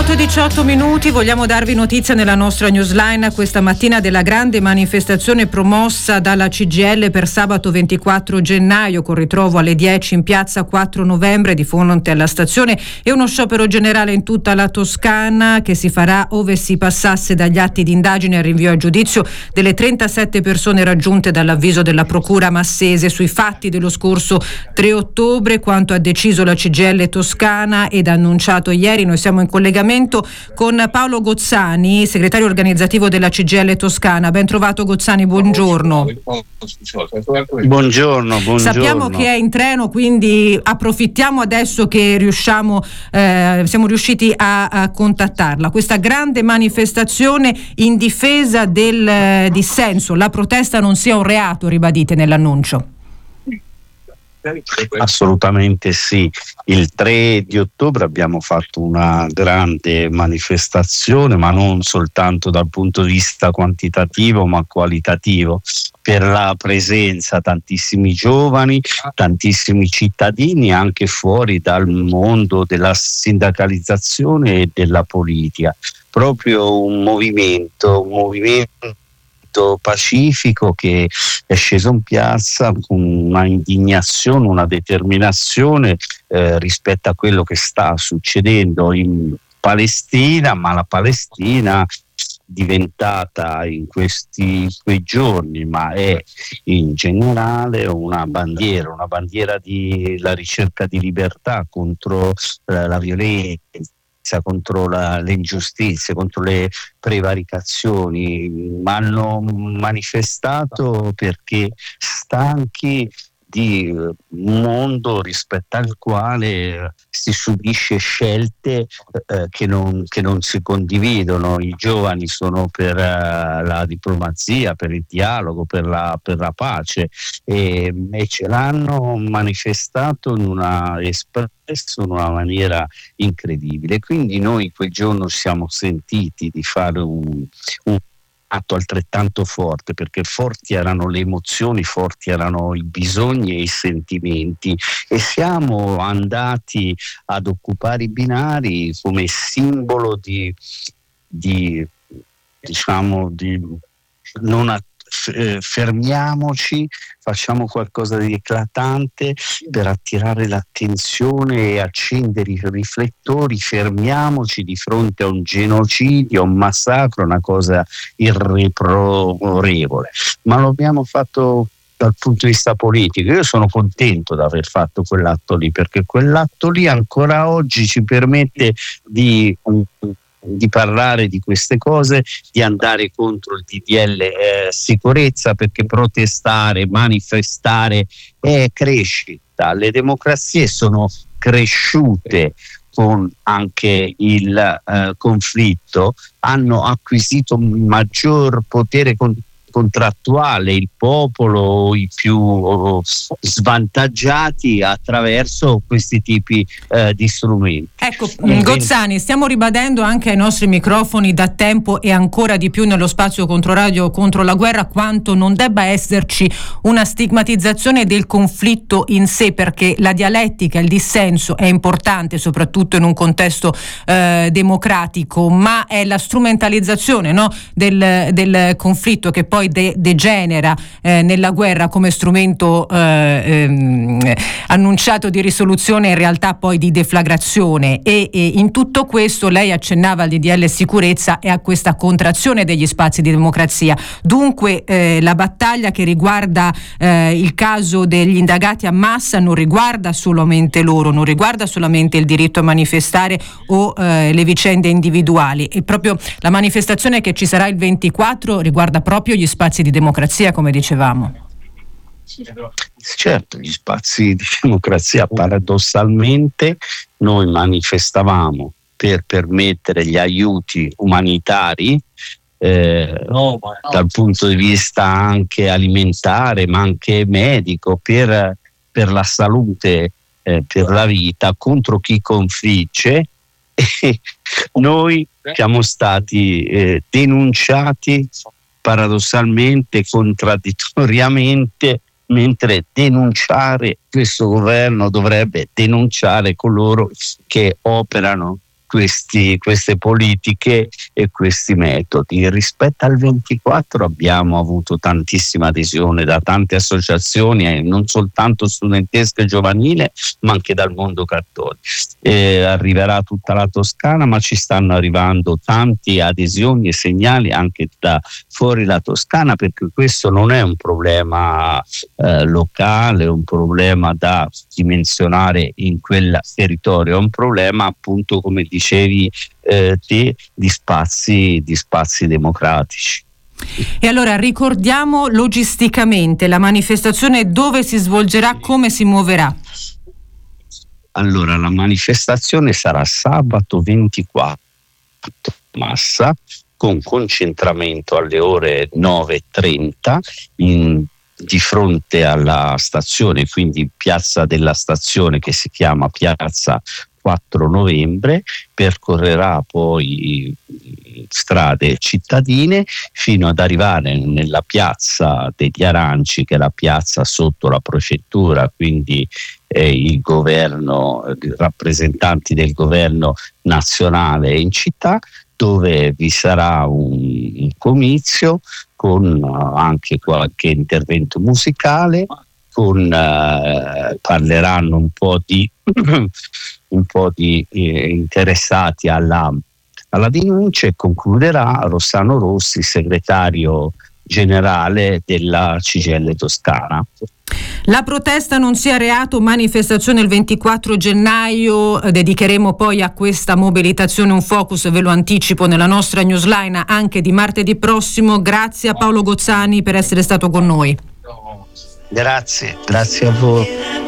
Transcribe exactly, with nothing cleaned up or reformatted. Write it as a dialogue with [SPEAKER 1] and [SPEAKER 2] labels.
[SPEAKER 1] otto e diciotto minuti, vogliamo darvi notizia nella nostra newsline questa mattina della grande manifestazione promossa dalla C G I L per sabato ventiquattro gennaio, con ritrovo alle dieci in piazza quattro novembre di fronte alla stazione, e uno sciopero generale in tutta la Toscana che si farà ove si passasse dagli atti di indagine al rinvio a giudizio delle trentasette persone raggiunte dall'avviso della procura massese sui fatti dello scorso tre ottobre, quanto ha deciso la C G I L Toscana ed annunciato ieri. Noi siamo in collegamento con Paolo Gozzani, segretario organizzativo della C G I L Toscana. Ben trovato Gozzani, buongiorno.
[SPEAKER 2] Buongiorno, buongiorno.
[SPEAKER 1] Sappiamo che è in treno, quindi approfittiamo adesso che riusciamo, eh, siamo riusciti a, a contattarla. Questa grande manifestazione in difesa del eh, dissenso, la protesta non sia un reato, ribadite nell'annuncio.
[SPEAKER 2] Assolutamente sì. Il tre di ottobre abbiamo fatto una grande manifestazione, ma non soltanto dal punto di vista quantitativo ma qualitativo, per la presenza tantissimi giovani, tantissimi cittadini anche fuori dal mondo della sindacalizzazione e della politica. Proprio un movimento, un movimento pacifico che è sceso in piazza con una indignazione, una determinazione eh, rispetto a quello che sta succedendo in Palestina, ma la Palestina diventata in questi quei giorni, ma è in generale una bandiera, una bandiera di la ricerca di libertà contro eh, la violenza, contro la, le ingiustizie, contro le prevaricazioni. Ma hanno manifestato perché stanchi di un mondo rispetto al quale si subisce scelte eh, che, non, che non si condividono. I giovani sono per uh, la diplomazia, per il dialogo, per la, per la pace, e, e ce l'hanno manifestato in una, espresso in una maniera incredibile. Quindi noi quel giorno siamo sentiti di fare un, un atto altrettanto forte, perché forti erano le emozioni, forti erano i bisogni e i sentimenti, e siamo andati ad occupare i binari come simbolo di, di diciamo di non a, eh, fermiamoci, facciamo qualcosa di eclatante per attirare l'attenzione e accendere i riflettori, fermiamoci di fronte a un genocidio, a un massacro, una cosa irreprorevole. Ma lo abbiamo fatto dal punto di vista politico. Io sono contento di aver fatto quell'atto lì, perché quell'atto lì ancora oggi ci permette di di parlare di queste cose, di andare contro il D D L eh, sicurezza, perché protestare, manifestare è crescita. Le democrazie sono cresciute con anche il eh, conflitto, hanno acquisito maggior potere con- contrattuale, il popolo, i più oh, svantaggiati, attraverso questi tipi eh, di strumenti.
[SPEAKER 1] Ecco, Gozzani, stiamo ribadendo anche ai nostri microfoni da tempo, e ancora di più nello spazio Controradio contro la guerra, quanto non debba esserci una stigmatizzazione del conflitto in sé, perché la dialettica, il dissenso è importante soprattutto in un contesto eh, democratico, ma è la strumentalizzazione, no, del, del conflitto che poi De- degenera eh, nella guerra come strumento eh, ehm, annunciato di risoluzione, in realtà poi di deflagrazione, e, e in tutto questo lei accennava al D D L sicurezza e a questa contrazione degli spazi di democrazia. Dunque eh, la battaglia che riguarda eh, il caso degli indagati a Massa non riguarda solamente loro, non riguarda solamente il diritto a manifestare o eh, le vicende individuali, e proprio la manifestazione che ci sarà il ventiquattro riguarda proprio gli spazi di democrazia, come dicevamo.
[SPEAKER 2] Certo, gli spazi di democrazia. Paradossalmente noi manifestavamo per permettere gli aiuti umanitari eh, no, no. dal punto di vista anche alimentare, ma anche medico, per, per la salute, eh, per la vita, contro chi confligge. E noi siamo stati eh, denunciati paradossalmente, contraddittoriamente, mentre denunciare questo governo dovrebbe denunciare coloro che operano questi, queste politiche e questi metodi. Rispetto al ventiquattro abbiamo avuto tantissima adesione da tante associazioni, eh, non soltanto studentesche e giovanile, ma anche dal mondo cattolico. Eh, arriverà tutta la Toscana, ma ci stanno arrivando tante adesioni e segnali anche da fuori la Toscana, perché questo non è un problema eh, locale, un problema da dimensionare in quel territorio, è un problema appunto, come dicevi eh, te, di spazi, di spazi democratici.
[SPEAKER 1] E allora ricordiamo logisticamente la manifestazione, dove si svolgerà, come si muoverà?
[SPEAKER 2] Allora, la manifestazione sarà sabato ventiquattro, Massa, con concentramento alle ore nove e trenta in, di fronte alla stazione, quindi piazza della stazione, che si chiama piazza quattro novembre, percorrerà poi strade cittadine fino ad arrivare nella piazza degli Aranci, che è la piazza sotto la prefettura, quindi eh, il governo, i rappresentanti del governo nazionale in città, dove vi sarà un, un comizio con uh, anche qualche intervento musicale, con uh, parleranno un po' di un po' di eh, interessati alla, alla denuncia, e concluderà Rossano Rossi, segretario generale della C G I L Toscana.
[SPEAKER 1] La protesta non sia reato, manifestazione il ventiquattro gennaio, dedicheremo poi a questa mobilitazione un focus, ve lo anticipo, nella nostra newsline anche di martedì prossimo. Grazie a Paolo Gozzani per essere stato con noi.
[SPEAKER 2] Grazie, grazie a voi.